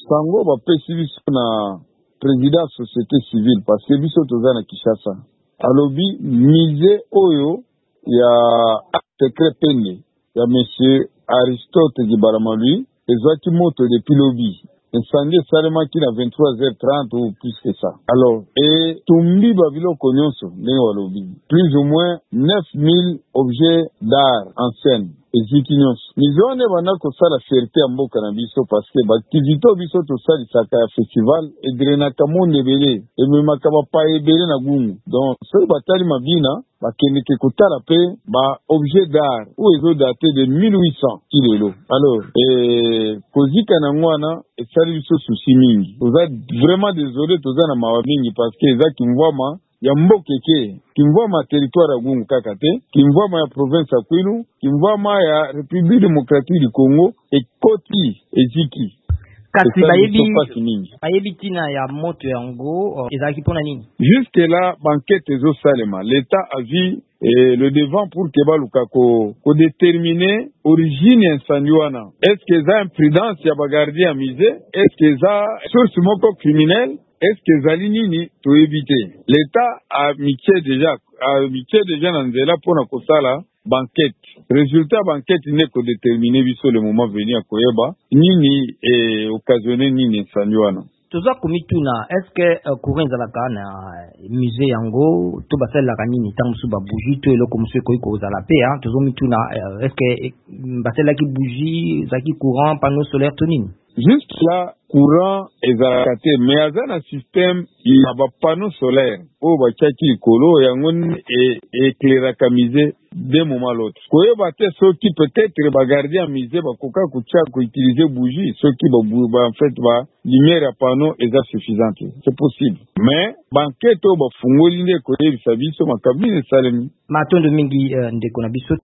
sango bapesi biso na président société civile parce que biso toza na Kinshasa alobi musée oyo ya secret pene ya monsieur Aristote Gibarama lui ezwaki moto depuis lobi incendie salemaki na 23h30 ou plus que ça. Alors, et tumbi babiloko nyonso ndenge walobi plus ou moins 9000 objets d'art en scène eziki nyonso mizone bana kosala fierté ya mboka na biso parce que baaktivité biso tosalisaka ya festival edrenaka monde ebele ememaka bapaya ebele na gungu donc soki batali mabina bakendeke kotala mpe baobjet d'art oyo ezodate de 1800 kilelo. Alors kozika nango wana esali biso susi mingi, toza vraiment désolé, toza na mawa mingi parce que eza kimvwama ya mbokeke, kimvwama territoire ya gungu kaka te, kimvwama ya province ya Kwilu, kimvwama ya République démocratique du Congo ekoti eziki. Kasi bayebi tina ya moto yango ezaki pona nini? Jusque là banquette ezo salema, l'état a vu le devant pour que baluka ko déterminer origine incendie wana. Est-ce que ça imprudence ya bagardi ya musée? Est-ce que ça source moko criminelle? Est-ce que zali nini to éviter? L'état a miché déjà na nzela pona kosala banquette. Résultat banquette n'est que déterminer biso le moment venu à koyeba nini occasionné nini incendie wana. Toza komituna est-ce que courant ezalaka na musée yango to basalaka nini ntango mosusu babougie to eloko mosusu ekoki kozala pe tozo mituna est-ce que basalaki bougie ezalaki courant panneau solaire to nini? Juste là courant ezalaka te mais aza na système ya bapanneau solaire oyo batiaki likolo yango éclairaka musée d'un moment à l'autre. Koyeba te soki peut-être bagardi ya musée bakoka kotia koutiliser bougie soki en fait lumière ya panneau eza suffisante, c'est possible, mais banquette oyo bafungoli nde koyebisa biso makabini esalemi. Matondo mingi ndeko na biso